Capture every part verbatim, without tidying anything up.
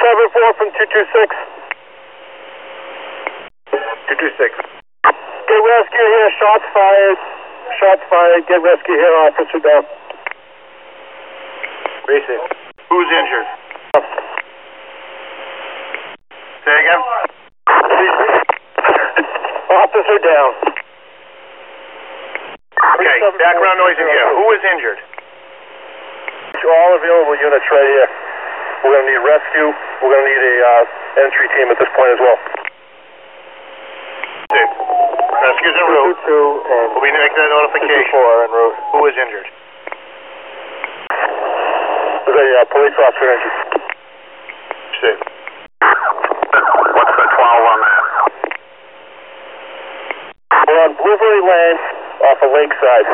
seven four from two two six. two two six. Get rescue here, shots fired. Shots fired, get rescue here, officer down. Basic. Who's injured? Say again? Officer down. Okay, background noise in here. Who is injured? All available units right here. We're going to need rescue. We're going to need a uh, entry team at this point as well. Dave. Rescue's en route. Two and We'll be making that notification. four en route. Who is injured? There's a uh, police officer injured. Steve. What's the twelve on that? We're on Blueberry Lane off of Lakeside.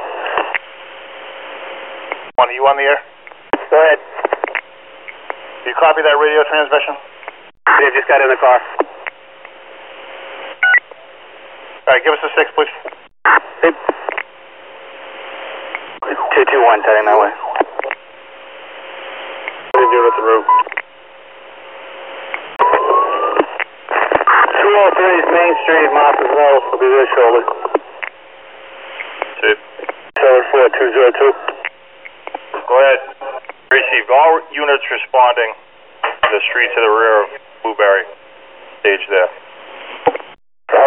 One, are you on the air? Go ahead. Do you copy that radio transmission? Dave just got in the car. All right, give us a six, please. Hey. two two one, heading that way. Units en route. two oh three is Main Street, Martha's Mills. Will be there shortly. Steve. seven four two zero two. Go ahead. Received. All units responding to the street to the rear of Blueberry. Stage there.